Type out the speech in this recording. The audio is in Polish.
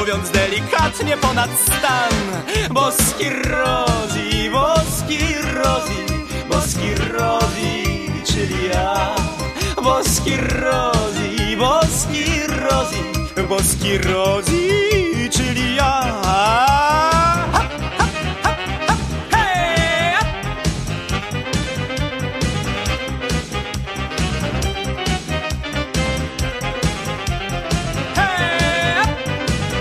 mówiąc delikatnie ponad stan. Boski Rosie, boski Rosie, boski Rosie, czyli ja. Boski Rosie, boski Rosie, boski Rosie.